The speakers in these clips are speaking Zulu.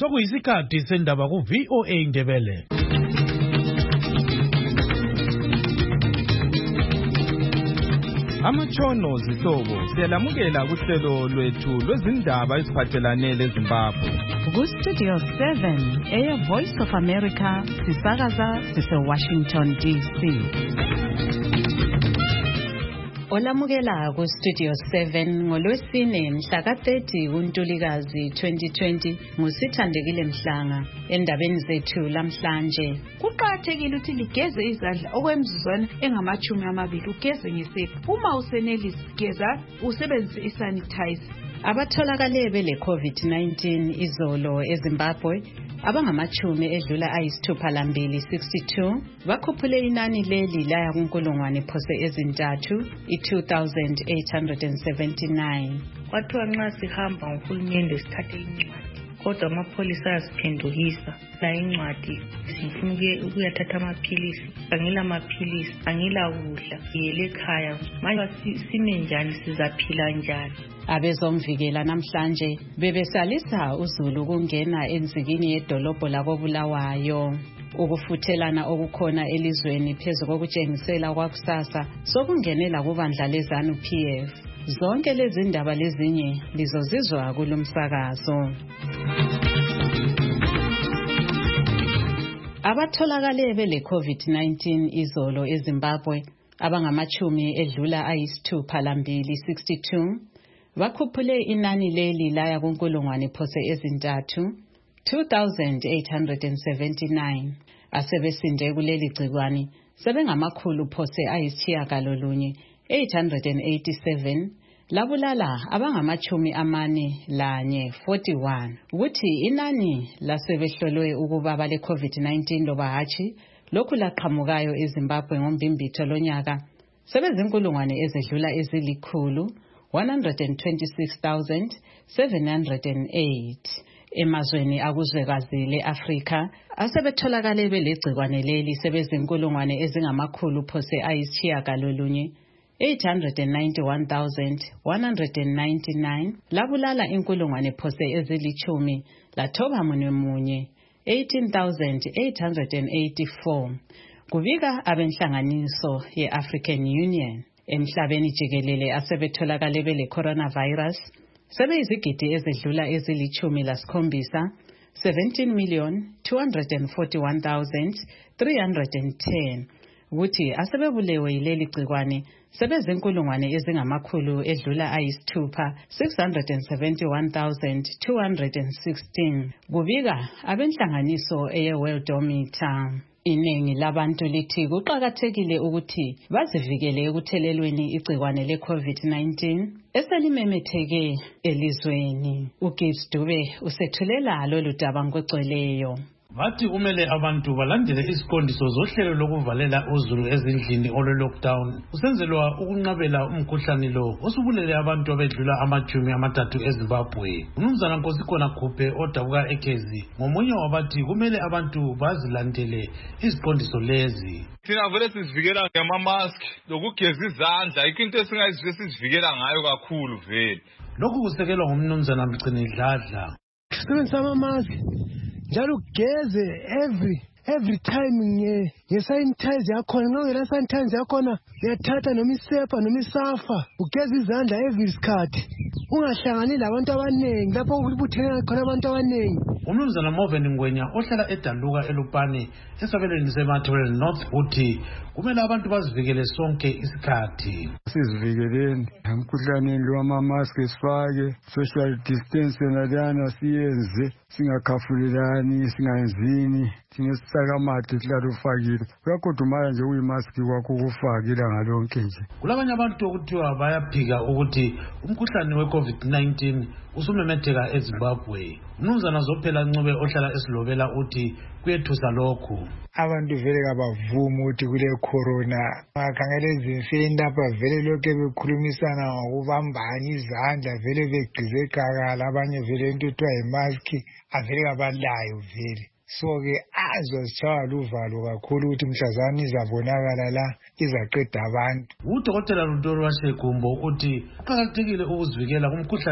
Sokuyisikhathi sendaba ku VOA Indebele. Amatshono zihlobo siyalamukela kuhlelo lwethu lwezindaba eziphathelane leZimbabwe. Ku-Studio 7 Air Voice of America sisakaza sise-Washington DC. Olamukela ku-Studio 7 ngolwesine mhla ka-30 kuNtulikazi 2020 nguSithandekile Mhlanga. Endabeni zethu lamhlanje, kuqakathekile ukuthi ligeze izandla okwemizuzwana engama-20 ugeze ngesepha. Uma usenelisa geza usebenzise isanitizer. Abatholakale bele COVID-19 izolo eZimbabwe abangama-62 bakhuphule inani leli laya kunkulungwane phose ezintathu 2,879. Kwathiwa nxa sihamba ngohulumende sithathe incwadi, kodwa amapholisa ayasiphendukisa la incwadi sifuna ukuyathatha amaphilisi. Angila maphilisi, angila kudla, ngiyele ekhaya. Manje sime njani, sizaphila njani? Abezomvikela namhlanje bebesalisa uzulu kungena enzikini yedolobho lakoBulawayo. Ukufuthelana okukhona elizweni phezu kokutshengisela kwakusasa sokungenela kubandla leZANU PF. Zonke lezi ndaba lezinye lizozizwa kulomsakazo. Abatholakale bele COVID-19 izolo eZimbabwe abangama-62 bakhuphule inani leli laya kunkulungwane phose ezintathu 2,879. Asebesinde kuleli gcikwane sebengamakhulu phose ayisitshiyagalolunye 887 labulala abangama-41 ukuthi inani lasebehlolwe ukuba bale COVID-19 loba hatshi lokhu laqhamukayo eZimbabwe ngombimbitho lonyaka sebezinkulungwane ezedlula ezilikhulu 126,708. Emazweni akuzwekazi le-Afrika asebetholakale belegcikwane leli sebezinkulungwane ezingamakhulu phose ayisitshiyagalolunye 891,199 labulala inkulungwane phose ezilithumi lathoba munye 18,884 kubika abenhlanganiso ye-African Union. Emhlabeni jikelele asebetholakale bele coronavirus sebeyizigidi ezedlula ezili-17 17,241,310 ukuthi asebebulewe yileli gcikwane sebezinkulungwane ezingamakhulu edlula ayisithupha 671,216 kubika abenhlanganiso eye-Worldometer. Iningi labantu lithi kuqakathekile ukuthi bazivikele ekuthelelweni igcikwane le-COVID-19 eselimemetheke elizweni. uGibbs Dube usethulela lolu daba ngokugcweleyo. Bathi kumele abantu balandele isiqondiso zohlelo lokuvalela uzulu ezindlini olo-lockdown usenzelwa ukunqabela umkhuhlane lo osubulele abantu abedlula ama-30 eZimbabwe. Umnumzana Nkosikhona Khuphe odabuka eKezi ngomunye wabathi kumele abantu bazilandele iziqondiso lezi. Thina vele sizivikela ngama-mask lokugeza izandla, into esingayizwe sizivikela ngayo kakhulu vele. Lokhu kusekelwa ngumnumzana Mgcini Dladla. Sisebenzisa ama-mask njalo ugeze every time nge-sanitizer yakhona. Nxa ungela sanitizer yakhona uyathatha noma isepa noma isafa ugeze izandla every sikhathi, ungahlangani labantu abanengi lapho kubuthene khona abantu abanengi. Umnumzana Moven Ngwenya ohlala eDaluka eLupane esabelweni seMathebele North uthi kumele abantu bazivikele sonke isikhathi. Sizivikeleni emkhuhlaneni lo, ama-mask sifake, social distance nalana siyenze, singakhafulelani, singayenzini, thina sisaka amathe sihlala ufakile. Kuyakhudumala nje uyimask kwakho ukufakile ngalonke nje. Kulabanye abantu okuthiwa bayaphika ukuthi umkhuhlane we-COVID-19 usumemetheka eZimbabwe. Umnumzana Zophela Ncube ohlala eSilobela uthi kuyethusa lokhu. Abantu vele kabavumi ukuthi kule corona. Bakhangela ezimfeni lapha vele lokhu bekhulumisana ngokubambana izandla vele begqize eqakala, abanye vele into ethiwa yimask avele kabalayo vele. So-ke azozitshaywa luvalo kakhulu ukuthi mhlazana izabonakala la izaqeda abantu. UDokotela Luntoro Washegumbo uthi kuqakathekile ukuzivikela kumkhuhlane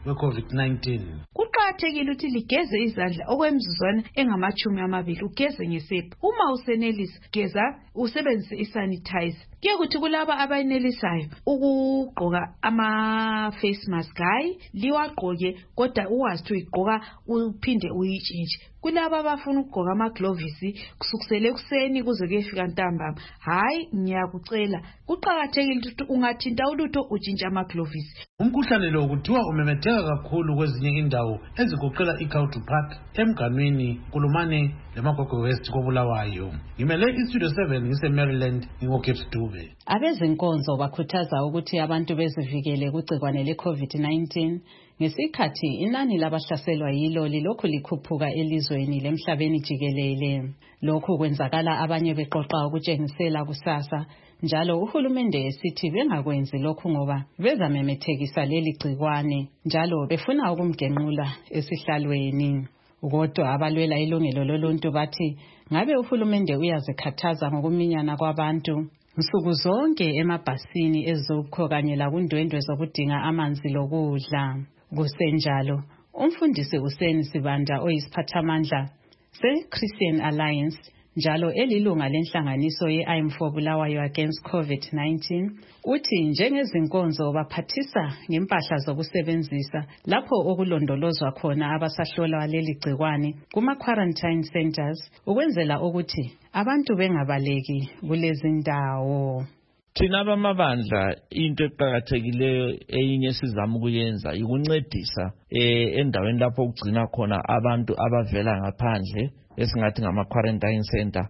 we-COVID-19. Kuqakathekile ukuthi ligeze izandla okwemizuzwana engama-20 ugeze ngesepha. Uma usenelisa geza usebenzise isanitizer. Kuye kuthi kulaba abayenelisayo ukugqoka ama-face mask hayi liwagqoke kodwa uwazi ukuthi uyigqoka uphinde uyitshintshe. Kulaba abafuna ukugqoka amaglovisi kusukusele ekuseni kuze kuyefika ntambama hayi ngiyakucela kuqakathekile ukuthi ungathinta ulutho utshintshe amaglovisi. Umkhuhlane lo kuthiwa umemetheka kakhulu kwezinye indawo ezigoqela iKautu Park, eMganwini, Kulumane leMagogo West koBulawayo. Ngimele iStudio 7 ngise-Maryland ngingokepsi Dube. Abezinkonzo bakhuthaza ukuthi abantu bezivikele kugcikwane le-COVID-19 ngesikhathi inani labahlaselwa yilo lilokhu likhuphuka elizweni lemhlabeni jikelele. Lokhu kwenzakala abanye beqoqa ukutshengisela kusasa, njalo uhulumende esithi bengakwenzi lokhu ngoba bezamemethekisa leli gcikwane njalo befuna ukumgenqula esihlalweni. Kodwa abalwela ilungelo loluntu bathi ngabe uhulumende uyazikhathaza ngokuminyana kwabantu nsuku zonke emabhasini ezokho kanye lakundwendwe zokudinga amanzi lokudla. Kusenjalo, umfundisi Hussein Sibanda oyisiphathamandla se-Christian Alliance njalo elilunga lenhlanganiso ye-I'm for Bulawayo against COVID-19 uthi njengezinkonzo baphathisa ngempahla zokusebenzisa lapho okulondolozwa khona abasahlolwa leli gcikwane kuma-quarantine centers ukwenzela ukuthi abantu bengabaleki kulezi ndawo. Thina abamabandla into eqhakathekileyo eyinye sizama ukuyenza ukuncedisa endaweni lapho ukugcina khona abantu abavela ngaphandle esingathi ngama-quarantine center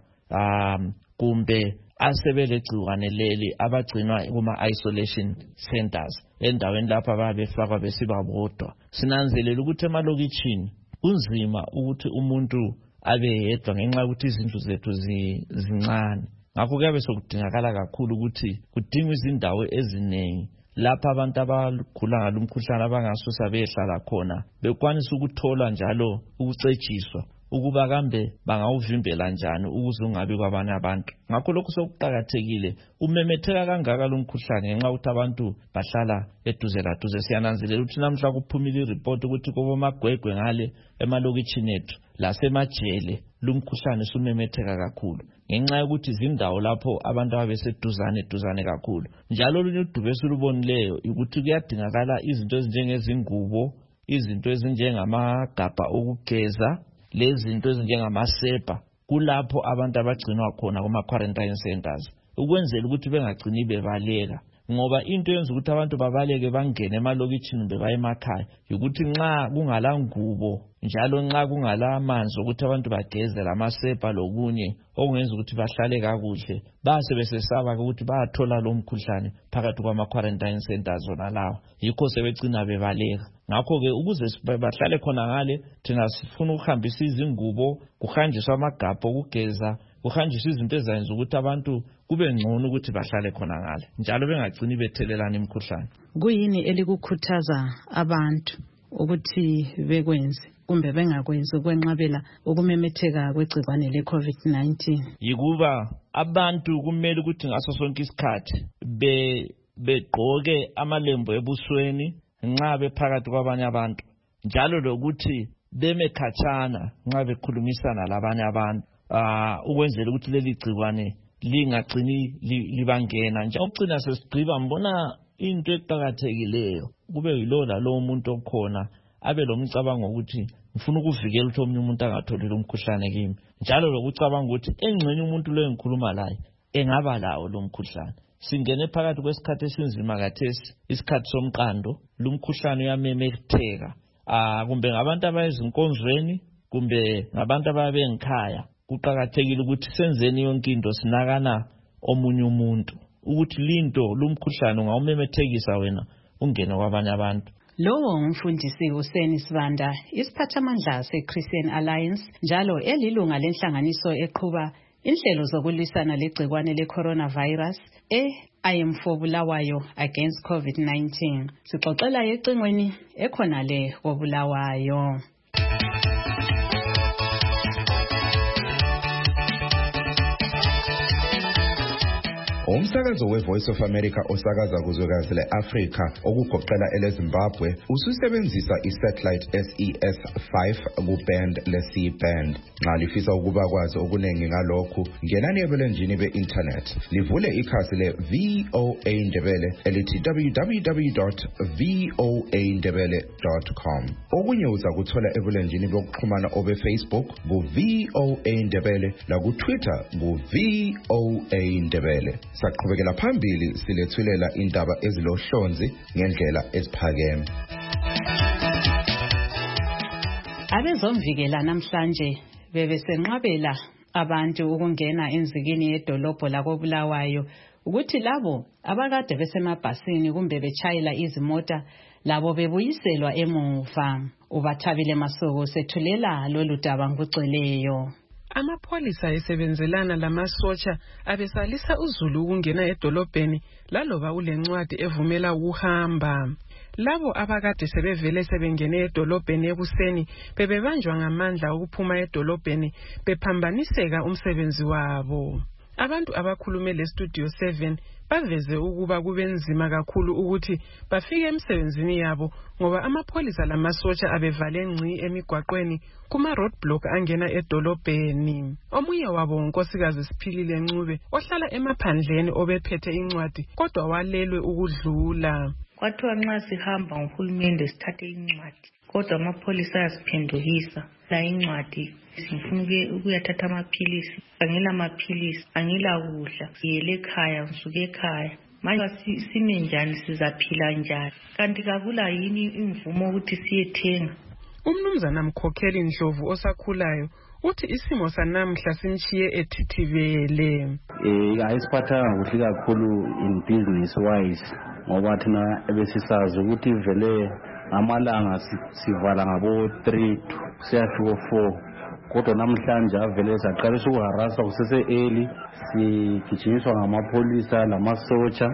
kumbe asebelegciwane leli abagcinwa kuma-isolation centers endaweni lapho ababefakwa besiba bodwa. Sinanzelela ukuthi emalokitshini kunzima ukuthi umuntu abe yedwa ngenxa yokuthi izindlu zethu zincane. Ngakho kuyabe sokudingakala kakhulu ukuthi kudingwe izindawo eziningi lapha abantu abagula ngalo umkhuhlane abangasusa behlala khona bekwanisa ukuthola njalo ukucetshiswa ukuba kambe bangawuvimbela njani ukuze ungabi kwabanye abantu. Ngakho lokho sokuqhakathekile umemetheka kangaka lo mkhuhlane ngenxa ukuthi abantu bahlala eduze laduze. Siyananzelela ukuthi namhla kuphumile ireport ukuthi kubomagwegwe ngale emalokitshini ethu lasemajele lo mkhuhlane sumemetheka kakhulu ngenxa yokuthi izindawo lapho abantu ababeseduzane kakhulu. Njalo olunye udubo esilubonileyo ukuthi kuyadingakala izinto ezinjengezingubo, izinto ezinjengamagabha okugeza, lezinto ezinjengamasepa kulapho abantu abagcinwa khona kuma-quarantine centers ukwenzela ukuthi bengagcini bebaleka. Ngoba into yenza ukuthi abantu babaleke bangene emalokitshini bebaye emakhaya ukuthi nxa kungala ngubo njalo nxa kungala amanzi ukuthi abantu bageze lamasepa lokunye okungenza ukuthi bahlale kakuhle base besesaba ukuthi bayathola lo mkhuhlane phakathi kwama-quarantine centers zona lawo yikho sebegcina bebaleka. Ngakho-ke ukuze bahlale khona ngale thina sifuna ukuhambisa izingubo, kuhanjiswa amagabha okugeza, kuhanjiswa izinto ezenza ukuthi abantu kube ngcono ukuthi bahlale khona ngale njalo bengagcini bethelelana imikhuhlane. Kuyini elikukhuthaza abantu ukuthi bekwenze kumbe bengakwenzi ukwenqabela ukumemetheka kwegcikwane le-COVID-19? Yikuba abantu kumele ukuthi ngaso sonke isikhathi begqoke amalembu ebusweni nxa bephakathi kwabanye abantu njalo lokuthi beme khatshana nxa bekhulumisana labanye abantu ukwenzela ukuthi leli gcikwane lingagcini libangena. Nje ukucina sesigqiba mbona into eqhakathekileyo kube yilo lalo umuntu okhona abe lomcabango ukuthi ngifuna ukuvikela ukuthi omunye umuntu angatholi lo mkhuhlane kimi njalo lokucabanga ukuthi engxenye umuntu lo engikhuluma laye engaba lawo lo mkhuhlane. Singene phakathi kwesikhathi esinzima kathesi, isikhathi somqando, lo mkhuhlane uyamemetheka kumbe ngabantu abayezinkonzweni kumbe ngabantu ababengikhaya. Kuqhakathekile ukuthi senzeni yonke into sinakana omunye umuntu ukuthi linto lo mkhuhlane ungawumemethekisa wena ungene kwabanye abantu. Lowo umfundisi Hussein Sibanda, isiphathamandla se-Christian Alliance njalo elilunga lenhlanganiso eqhuba inhlelo zokulwisana legcikwane le-coronavirus I am for Bulawayo against COVID-19. Sixoxela ecingweni ekhona le koBulawayo. Umsakazo we-Voice of America osakaza kuzwekazi le-Afrika okugoqela eleZimbabwe ususebenzisa i-satellite SES-5 ku-band le-C-band. Nxa lifisa ukuba kwazi okuningi ngalokhu, ngenani ebulenjini be-internet. Livule ikhasi le-VOA Ndebele elithi www.voandebele.com. Okunye uza kuthola ebulenjini bokuxhumana obe-Facebook ku-VOA Ndebele naku-Twitter ku-VOA Ndebele. Saqhubekela phambili silethulela indaba ezilohlonzi ngendlela eziphakeme. Abezomvikela namhlanje bebesenqabela abantu ukungena enzikini yedolobho lakoBulawayo ukuthi labo abakade besemabhasini kumbe betshayela izimota labo bebuyiselwa emuva. Ubathabile Masuku sethulela lolu daba ngugcweleyo. Amapholisa esebenzelana lamasotsha abesalisa uzulu ukungena edolobheni laloba ulencwadi evumela ukuhamba. Labo abakade sebevele sebengene edolobheni ekuseni bebebanjwa ngamandla ukuphuma edolobheni bephambaniseka umsebenzi wabo. Abantu abakhulume le-Studio 7 baveze ukuba kubenzima kakhulu ukuthi bafike emsebenzini yabo ngoba amapholisa lamasotsha abevale ngci emigwaqweni kuma roadblock angena edolobheni. Omunye wabo unkosikazi Siphilile Ncube ohlala emaphandleni obephethe incwadi kodwa walelwe ukudlula. Kwathiwa nxa sihamba ngohulumende sithathe incwadi kodwa amapholisa ayasiphendukisa la incwadi sifuna ukuyathatha amaphilisi, angila amaphilisi, angila kudla, ngiyele ekhaya, ngisuke ekhaya. Manje sime njani, sizaphila njani? Kanti kakula yini imvumo ukuthi siyethenga? Umnumzana Mkhokheli Ndlovu osakhulayo uthi isimo sanamhla simchiye ethithibele. Ayisiphathanga kuhle kakhulu in business wise ngoba thina ebesisazi ukuthi vele amalanga sivala ngabo 3 siyafika 4 kodwa namhlanje avele saqalisa ukuharasa kusese early sigijinyiswa ngamapholisa lamasotsha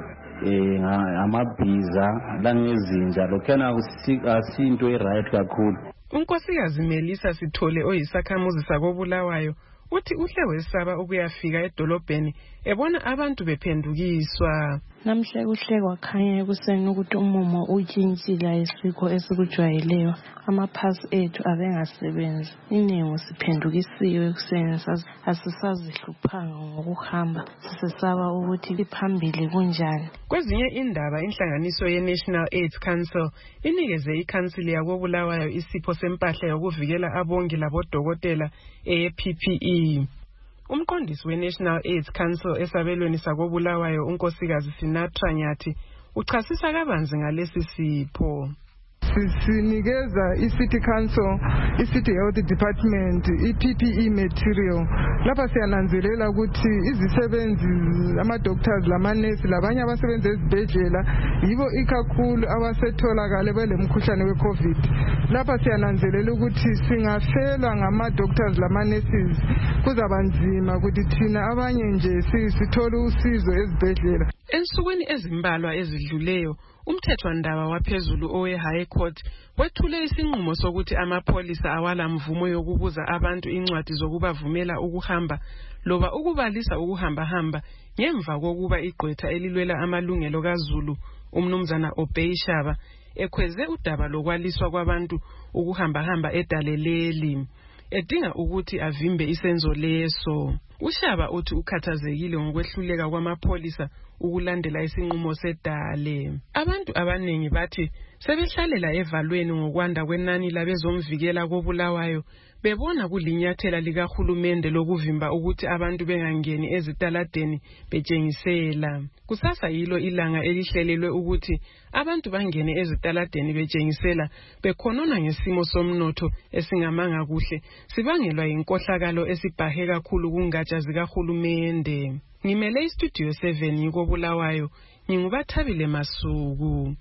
amabhiza langezinja lokhana asinto e-right kakhulu. Unkosikazi Melisa Sithole oyisakhamuzi sakoBulawayo uthi uhle wesaba ukuyafika edolobheni ebona abantu bephendukiswa. Namhle kuhle kwakhanya ekuseni ukuthi umumo utshintshile ayisikho esikujwayeleyo. Amaphasi ethu abengasebenzi. Iningi siphendukisiwe ekuseni asisazihluphanga ngokuhamba. Sisesaba ukuthi liphambili kunjani. Kwezinye indaba inhlanganiso ye-National AIDS Council inikeze ikhansili yakoBulawayo isipho sempahla yokuvikela abongi labodokotela PPE. Umqondisi we-National AIDS Council esabelweni sakoBulawayo unkosikazi Sinatra Nyathi uchasisa kabanzi ngalesi sipho. Sinikeza i-City Council, i-City Health Department, i-PPE material. Lapha siyananzelela ukuthi izisebenzi, ama-doctors, lamanesi, labanye abasebenzi ezibhedlela yibo ikakhulu abasetholakale belemkhuhlane we-COVID. Lapha siyananzelela ukuthi singafelwa ngama-doctors lama-nurses kuzabanzima ukuthi thina abanye nje sithole usizo ezibhedlela. Ensukwini ezimbalwa ezidluleyo umthethwandaba waphezulu owe-High Court wethule isinqumo sokuthi amapholisa awala mvumo yokubuza abantu incwadi zokubavumela ukuhamba loba ukubalisa ukuhamba ngemva kokuba igqwetha elilwela amalungelo kaZulu umnumzana Obeyishaba ekhweze udaba lokwaliswa kwabantu ukuhamba edaleleli edinga ukuthi avimbe isenzo leso. Ushaba uthi ukhathazekile ngokwehluleka kwamapholisa ukulandela isinqumo sedale. Abantu abaningi bathi sebehlalela evalweni ngokwanda kwenani labezomvikela koBulawayo bebona kulinyathela likahulumende lokuvimba ukuthi abantu bengangeni ezitaladeni betshengisela. Kusasa yilo ilanga elihlelelwe ukuthi abantu bangene ezitaladeni betshengisela bekhonona ngesimo somnotho esingamanga kuhle sibangelwa inkohlakalo esibhahe kakhulu kungatsha zikahulumende. Ngimele iStudio 7 koBulawayo ngingubathabile Masuku.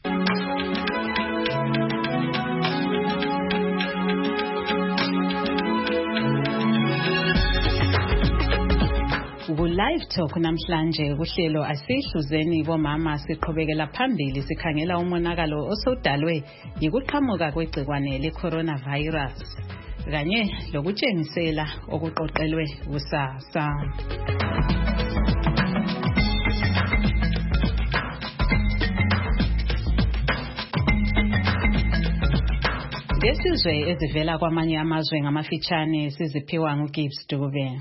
Live Talk namhlanje kuhlelo asihluzeni bomama siqhubekela phambili sikhangela umonakalo osudalwe yikuqhamuka kwegcikwane le-coronavirus kanye lokutshengisela okuqoqelwe kusasa. Desizwe ezivela kwamanye amazwe ngamafitshane siziphiwa nguGibbs Dube.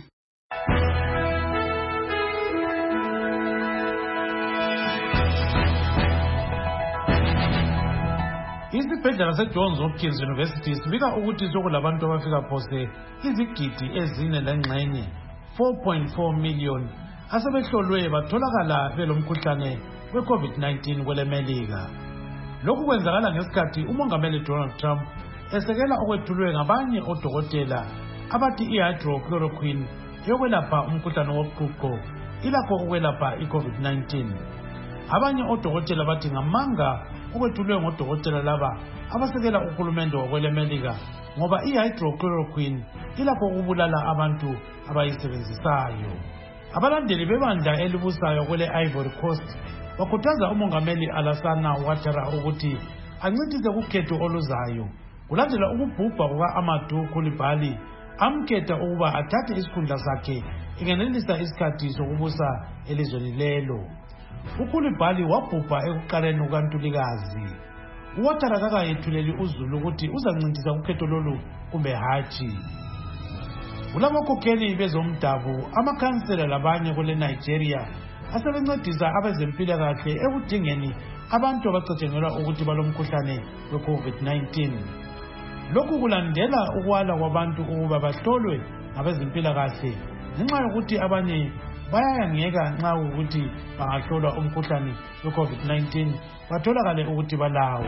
Isibhedlela seJohns Hopkins University sibika ukuthi sokulabantu abafika phose izigidi ezine lengxenye 4.4 million asebehlolwe batholakala belomkhuhlane we-COVID-19 kwelemelika. Lokhu kwenzakala ngesikhathi umongameli Donald Trump esekela okwethulwe ngabanye odokotela abathi i-hydrochloroquine yokwelapha umkhuhlane woqhuqho ilakho ukwelapha i-COVID-19. Abanye odokotela bathi ngamanga okwethulwe ngodokotela laba abasekela uhulumende wakwelemelika ngoba i-hydrochloroquine ilakho ukubulala abantu abayisebenzisayo. Abalandeli bebandla elibusayo kwele Ivory Coast bakhuthaza umongameli Alassane Ouattara ukuthi ancedise kukhetho oluzayo kulandela ukubhubha kuka-Amadou Coulibaly amkhetha ukuba athathe isikhundla sakhe engenelisa isikhathi sokubusa elizweni lelo. uCoulibaly wabhubha ekuqaleni kukaNtulikazi. Ouattara kakayethuleli uzulu ukuthi uzancintisa ukhetho lolu kumbe hatshi. Kulabakhokheli bezomdabu, amakhansela labanye kule Nigeria asebencedisa abezempilakahle ekudingeni abantu abacatshangelwa ukuthi balomkhuhlane we-COVID-19. Lokhu kulandela ukwala kwabantu ukuba bahlolwe ngabezempilakahle ngenxa yokuthi abanye bayayangeka nxa ukuthi bangahlolwa umkhuhlane we-COVID-19 batholakale ukuthi balawo.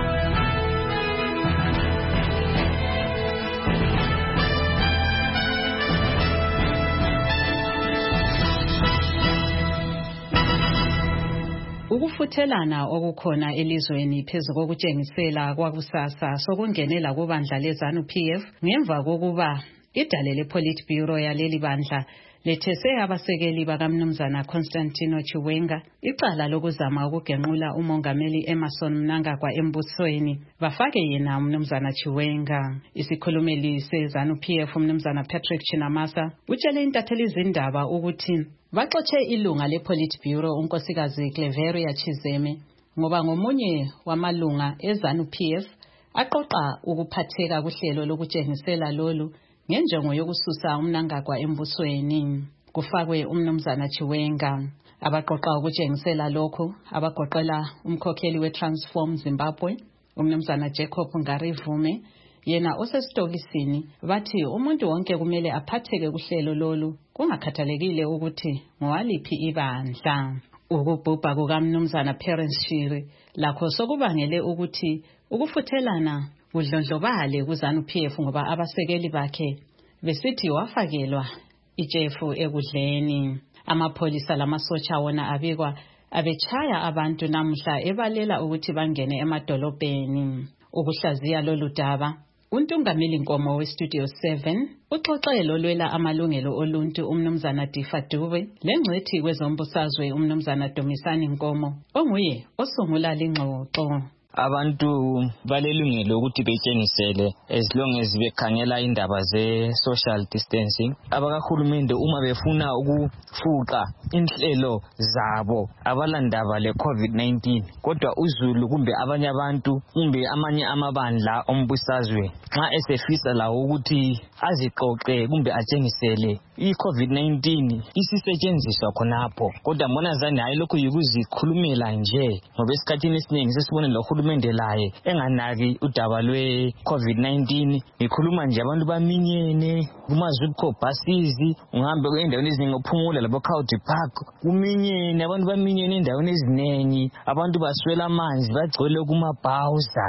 Ukufuthelana okukhona elizweni phezu kokutshengisela kwakusasa sokungenela kubandla leZANU-PF ngemva kokuba idale lePolitburo yaleli bandla lethese abasekeli bakaMnumzana Constantino Chiwenga icala lokuzama ukugenqula umongameli Emmerson Mnangagwa embusweni bafake yena uMnumzana Chiwenga. Isikhulumeli seZANU-PF uMnumzana Patrick Chinamasa utshele intatheli izindaba ukuthi baxotshe ilunga lePolitburo unkosikazi Cleveria Chizeme ngoba ngomunye wamalunga eZANU-PF aqoqa ukuphatheka kuhlelo lokutshengisela lolu ngenjongo yokususa uMnangagwa embusweni. Kufakwe uMnumzana Chiwenga. Abaqoqa ukutshengisela lokhu abagoqela umkhokheli weTransform Zimbabwe uMnumzana Jacob Ngarivume yena osesitokisini bathi umuntu wonke kumele aphatheke kuhlelo lolu kungakhathalekile ukuthi ngowaliphi ibandla. Ukubhubha kukaMnumzana Perence Shiri lakho sokubangele ukuthi ukufuthelana kudlondlobale kuZANU-PF ngoba abasekeli bakhe besithi wafakelwa itshefu ekudleni. Amapholisa lamasotsha wona abikwa abechaya abantu namhla ebalela ukuthi bangene emadolobheni. Ukuhlaziya lolu daba uNtungameli Nkomo weStudio 7 uxoxelo lwela amalungelo oluntu uMnumzana Difa Dube lengcethi kwezombusazwe uMnumzana Dumisani Nkomo onguye osungula lingxoxo. Abantu balelungelo ukuthi betshengisele as long as bekhangela indaba ze-social distancing. Abakahulumende uma befuna ukufuqa inhlelo zabo abalandaba le-COVID-19 kodwa uzulu kumbe abanye abantu kumbe amanye amabandla ombusazwe nxa esefisa lawo ukuthi aziqoqe kumbe atshengisele i-COVID-19 isisetshenziswa khonapho kodwa mbona zani hayi lokhu yikuzikhulumela nje ngoba esikhathini esiningi sesibone lo uhulumende laye enganaki udaba lwe-COVID-19 ngikhuluma nje abantu baminyene kuma-Zupco buses ungahambe endaweni eziningi uphumula labo-County Park kuminyene abantu baminyene endaweni eziningi abantu baswela amanzi bagcwele kumabhawuza.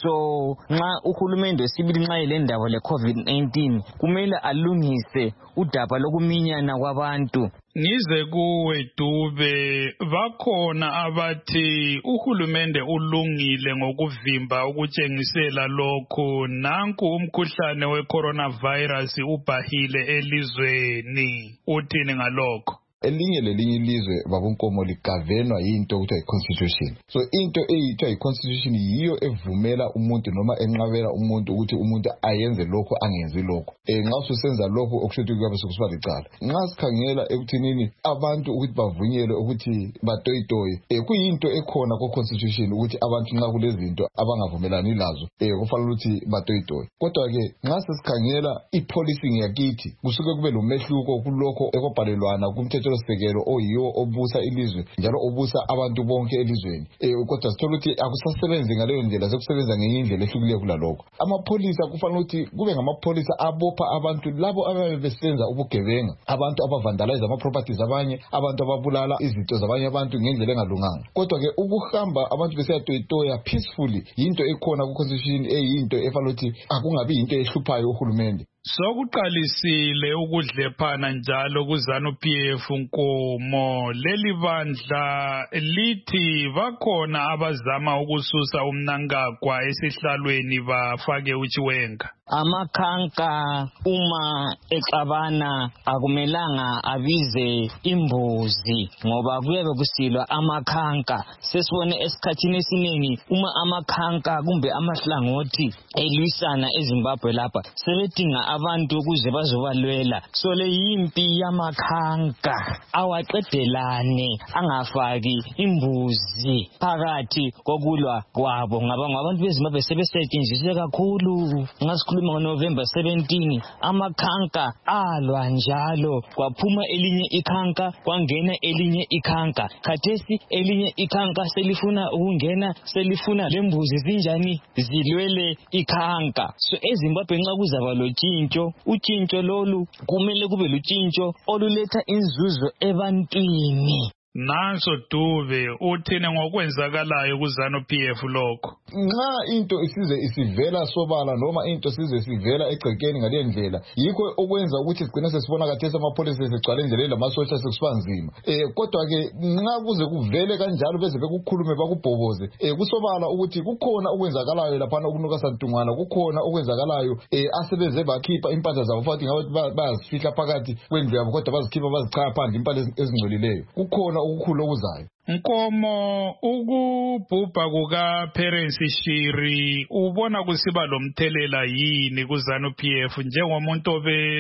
So nxa uhulumende sibili nxa ile ndaba le-COVID-19 kumele alungise udaba lokuminyana kwabantu. Ngize kuwe Dube, bakhona abathi uhulumende ulungile ngokuvimba ukutshengisela lokho nanku umkhuhlane we-coronavirus ubhahile elizweni. Uthini ngalokho? elinye lelinye ilizwe babonkomo ligavenwa yinto okuthiwa yi-constitution. So into eyithiwa yi-constitution yiyo evumela umuntu noma enqabela umuntu ukuthi umuntu ayenze lokho angenzi lokho. Nxa ususenza lokho okusho ukuthi kuyabe sekusiba licala. Nxa sikhangela ekuthinini abantu ukuthi bavunyelwe ukuthi batoyitoye, kuyinto ekhona ku-constitution ukuthi abantu nxa kulezinto abangavumelani lazo kufanele ukuthi batoyitoye. Kodwa-ke nxa sesikhangela ipolicy yakithi kusuke kube lomehluko kulokho ekobhalelwana kumthethosisekelo oyiwo obusa ilizwe njalo obusa abantu bonke elizweni. Kodwa sithola ukuthi akusasebenzi ngaleyo ndlela, sekusebenza ngenye indlela ehlukileyo kulalokho. Amapholisa kufanele ukuthi kube ngamapholisa abopha abantu labo ababe besenza ubugebenga, abantu abavandalize ama-properties abanye, abantu ababulala izinto zabanye abantu ngendlela engalunganga. Kodwa-ke ukuhamba abantu besiyatoyitoya peacefully yinto ekhona ku-constitution, eyinto efanele ukuthi akungabi yinto ehluphayo uhulumende. Sokuqalisile ukudlephana njalo kuZANU-PF Nkomo. Leli bandla lithi bakhona abazama ukususa umnankagwa esihlalweni bafake uChiwenga. Amakhanka uma exabana akumelanga abize imbuzi ngoba kuyabe kusilwa amakhanka. Sesibone esikhathini esiningi uma amakhanka kumbe amahlangothi elwisana eZimbabwe lapha sebedinga abantu ukuze bazobalwela. So le yimpi yamakhanka awaqedelane angafaki imbuzi phakathi kokulwa kwabo ngabantu beZimbabwe sebesetshenziswe kakhulu. Ngasikhuluma ngoNovember 17 amakhanka alwa njalo kwaphuma elinye ikhanka kwangena elinye ikhanka. Khathesi elinye ikhanka selifuna ukungena, selifuna lembuzi zinjani zilwele ikhanka. So eZimbabwe nxa kuzaba utshintsho lolu kumele kube lutshintsho oluletha inzuzo ebantwini. Nanso Dube uthini ngokwenzakalayo kuZANU-PF lokho? Nxa into isivela sobala noma into isivela egcekeni ngale ndlela yikho okwenza ukuthi sigcine sesibona kathesi amapholisa segcwala indlela lamasosha sekusiba nzima. Kodwa-ke nxa kuze kuvele kanjalo beze bekukhulume bakubhoboze kusobala ukuthi kukhona okwenzakalayo laphana okunuka santungwana, kukhona okwenzakalayo asebeze bakhipha impahla zabo futhi ngabe bayazifihla phakathi kwendlu yabo kodwa bazikhipha bazichaya phandle impahla ezingcolileyo. Kukhona okukhulu okuzayo. Nkomo, ukubhubha kukaPerence Shiri ubona kusiba lomthelela yini kuZANU-PF njengomuntu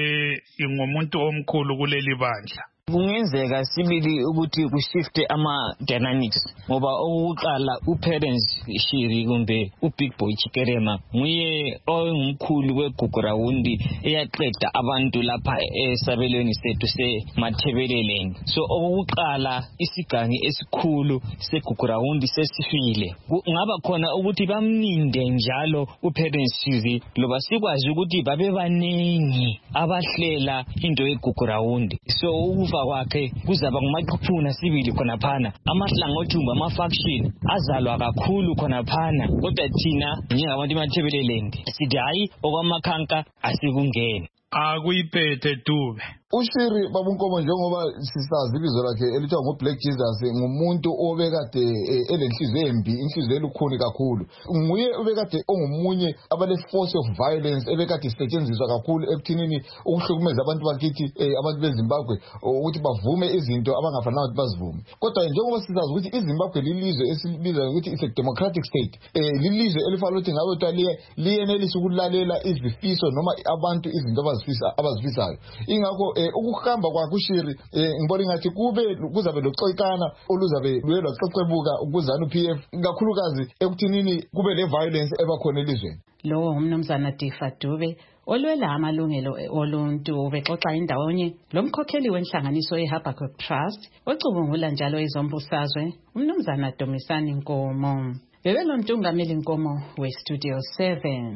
ngomuntu omkhulu kuleli bandla? Kungenzeka sibili ukuthi kushifte ama-dynamics ngoba okokuqala uPerence Shiri kumbe uBig Boy Chikerema nguye ongumkhulu weGugurawundi eyaqeda abantu lapha esabelweni sethu seMathebeleleni. So okokuqala isigangi esikhulu seGugurawundi sesifile. Ngaba khona ukuthi bamninde njalo uPerence Shiri loba sikwazi ukuthi babe baningi abahlela into yeGugurawundi. So ukufa kwakhe kuzaba ngumaqhuphuna sibili khonaphana. Amahlangothi ama-faction azalwa kakhulu khonaphana. Kodwa thina njengabantu beMathebeleleni sithi hayi okwamakhanka asikungeni. Akuyiphethe Dube. uShiri babunkomo njengoba sisazi ibizo lakhe elithiwa ngoBlack Jesus ngumuntu obekade elenhliziyo embi, inhliziyo elukhuni kakhulu. Nguye obekade ongumunye abale force of violence ebekade isetshenziswa kakhulu ekuthinini ukuhlukumeza abantu bakithi abantu beZimbabwe ukuthi bavume izinto abangafanele ukuthi bazivume. Kodwa njengoba sisazi ukuthi iZimbabwe lilizwe esilibiza ukuthi it's a democratic state, lilizwe elifanele ukuthi ngabe kuthiwa liyenelisa ukulalela izifiso noma abantu izinto abazifisayo. Ingakho ukuhamba kwakhe uShiri ngibona ngathi kuzabe loxoxana oluzabe lwelwa xoxebuka kuZANU-PF kakhulukazi ekuthinini kube le violence ebakhona elizweni. Lo umnumzana Difa Dube olwela amalungelo oluntu bexoxa indawonye lomkhokheli wenhlanganiso yeHabakkuk Trust ocubungula njalo izombusazwe umnumzana Domisani Nkomo. Bebelo Ntungameli Nkomo weStudio 7.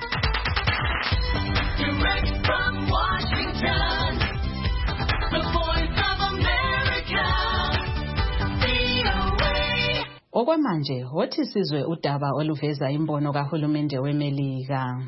Direct from Washington, the Voice of America, VOA. Okwamanje wothi sizwe udaba oluveza imbono kahulumende weMelika.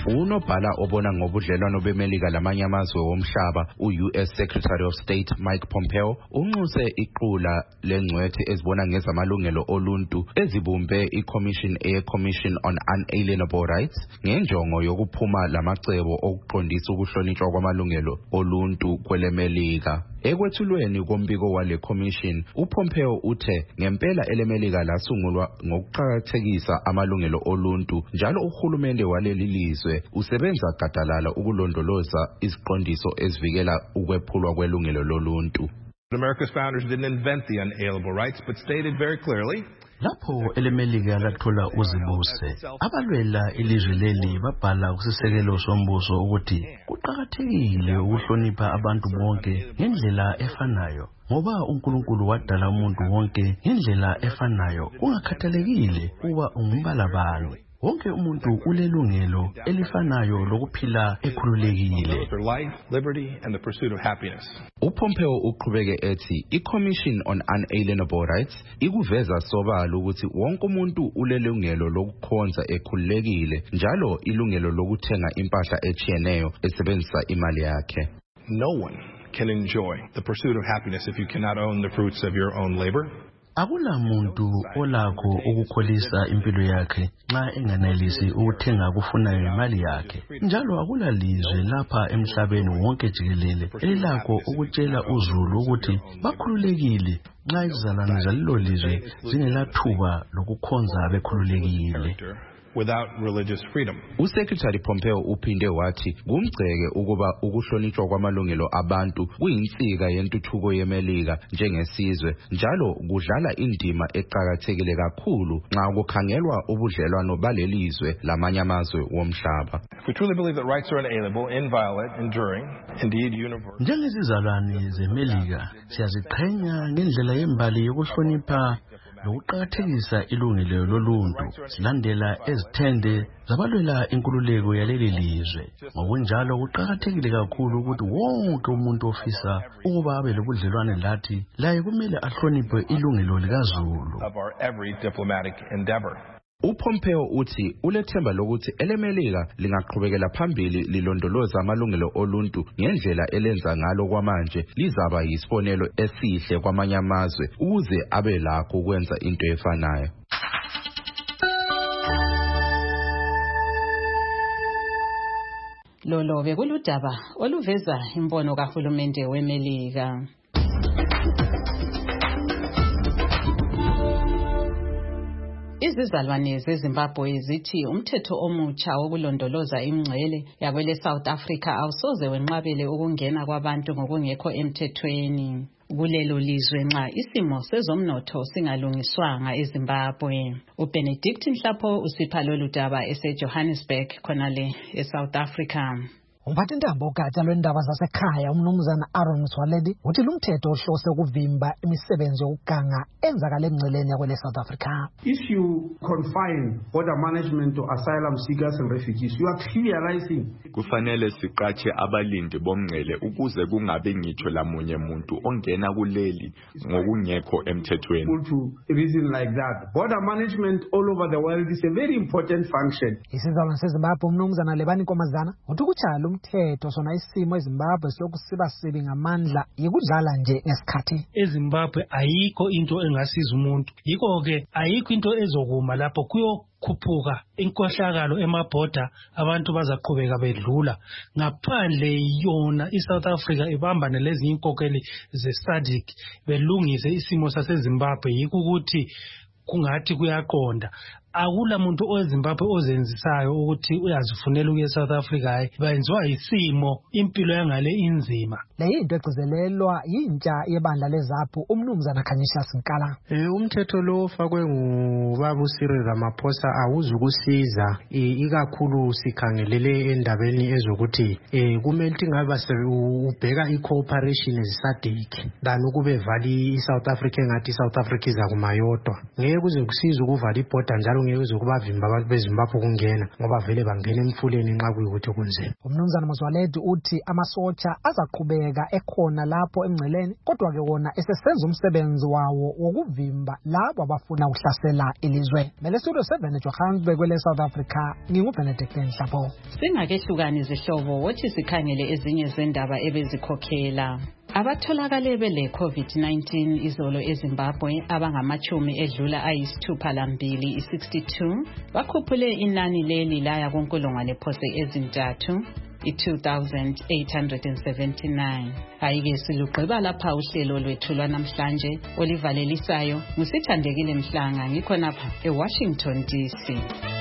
Unobhala obona ngobudlelwano beMelika lamanye amazwe womhlaba u-US Secretary of State Mike Pompeo unxuse iqula lengcwethi ezibona ngezamalungelo oluntu ezibumbe i-Commission on Unalienable Rights ngenjongo yokuphuma lamacebo okuqondisa ukuhlonitshwa kwamalungelo oluntu kweleMelika. Ekwethulweni kombiko wale commission, uPompeo uthe ngempela eleMelika lasungulwa ngokuqhakathekisa amalungelo oluntu njalo uhulumende waleli lizwe usebenza gadalala ukulondoloza iziqondiso ezivikela ukwephulwa kwelungelo loluntu. America's founders didn't invent the unalienable rights, but stated very clearly lapho eleMelika lathola uzibuse abalwela ilizwe leli babhala kusisekelo sombuso ukuthi kuqhakathekile ukuhlonipha abantu bonke ngendlela efanayo ngoba uNkulunkulu wadala umuntu wonke ngendlela efanayo kungakhathalekile kuba ungumbala bani. Wonke umuntu ulelungelo elifanayo lokuphila ekhululekile. uPompeo uqhubeke ethi iCommission on Unalienable Rights ikuveza sobala ukuthi wonke umuntu ulelungelo lokukhonza ekhululekile njalo ilungelo lokuthenga impahla echiyeneyo esebenzisa imali yakhe. No one can enjoy the pursuit of happiness if you cannot own the fruits of your own labor. Akula muntu olakho ukukholisa impilo yakhe nxa enganelisi ukuthenga kufunayo imali yakhe. Njalo akula lizwe lapha emhlabeni wonke jikelele elilakho ukutshela uzulu ukuthi bakhululekile nxa izizalwane zalelo lizwe zingelathuba lokukhonza bekhululekile. Without religious freedom. uSecretary Pompeo uphinde wathi kumgceke ukuba ukuhlonitshwa kwamalungelo abantu kuyinsika yentuthuko yeMelika njengesizwe njalo kudlala indima eqhakathekile kakhulu nxa kukhangelwa ubudlelwano balelizwe lamanye amazwe womhlaba. If we truly believe that rights are unalienable, inviolate, enduring, indeed universal. Njengezizalwane zeMelika siyaziqhenya ngendlela yembali yokuhlonipha lokuqhakathekisa ilungelo loluntu silandela ezithende zabalwela inkululeko yaleli lizwe. Ngokunjalo kuqhakathekile kakhulu ukuthi wonke umuntu ofisa ukuba abe lobudlelwane lathi laye kumele ahloniphe ilungelo likaZulu. uPompeo uthi ulethemba lokuthi eleMelika lingaqhubekela phambili lilondoloza amalungelo oluntu ngendlela elenza ngalo kwamanje lizaba yisibonelo esihle kwamanye amazwe ukuze abe lakho ukwenza into efanayo. Lolo bekuludaba oluveza imbono kahulumende weMelika. Izizalwane zeZimbabwe zithi umthetho omutsha wokulondoloza ingcwele yakwele South Africa awusoze wenqabele ukungena kwabantu ngokungekho emthethweni kulelo lizwe nxa isimo sezomnotho singalungiswanga eZimbabwe. uBenedict Nhlapho usipha lolu daba eseJohannesburg khonale eSouth Africa. Umphathintambo wogatsha lwendaba zasekhaya umnumzana Aaron Swaledi uthi lumthetho uhlose ukuvimba imisebenzi yokuganga enzakala emngceleni yakwele South Africa. If you confine border management to asylum seekers and refugees, you are clearizing. Kufanele siqatshe abalindi bomngcele ukuze kungabe ngitsho lamunye muntu ongena kuleli ngokungekho emthethweni. To reason like that. Border management all over the world is a very important function. Isizalwane seZimbabwe umnumzana Lebani Nkomazana uthi kutshala umthetho sona isimo eZimbabwe siyokusiba sibi ngamandla yikudlala nje ngesikhathi. eZimbabwe ayikho into engasiza umuntu, yikho ke ayikho into ezokuma lapho kuyokhuphuka inkohlakalo emabhoda abantu bazaqhubeka bedlula ngaphandle yona iSouth Africa ibambane lezi inkokeli zeSADC belungise isimo saseZimbabwe yikho ukuthi kungathi kuyaqonda. Akula muntu oweZimbabwe ozenzisayo ukuthi uyazifunela ukuya eSouth Africa bayenziwa isimo impilo yangale inzima. Le yinto egcizelelwa yintsha yebandla leZAPU umnumzana Khanyisa Sinkala. Umthetho lo ofakwe ngubaba uCyril Ramaphosa awuzukusiza ikakhulu sikhangelele endabeni ezokuthi kumele ukuthi ngabe ubheka iCooperation eSADC dan ukube vali iSouth Africa ngathi iSouth Africa iza kumayodwa ngeke kuze kusiza ukuvala ibhoda njalo ongeke uzokubavimba abantu beZimbabwe ukungena ngoba vele bangena emfuleni nxa kuyikuthi kunzima. Umnumzana Mzwaledi uthi amasotsha azaqhubeka ekhona lapho emngceleni kodwa ke wona esesenza umsebenzi wawo wokuvimba labo abafuna ukuhlasela ilizwe. Mele Studio 7 eJohannesburg kwele South Africa nginguBenedict Nhlapho. Singakehlukani izihlobo wothi sikhangele ezinye zendaba ebezikhokhela. Abatholakale bele COVID-19 izolo eZimbabwe abangamachumi edlula ayisithuphalambili 62 bakhuphule inani leli laya kunkulungwane phose ezintathu 2,879. Ayike silugqiba lapha uhlelo lwethu lwanamhlanje olivalelisayo ngusithandekile Mhlanga ngikhonapha eWashington DC.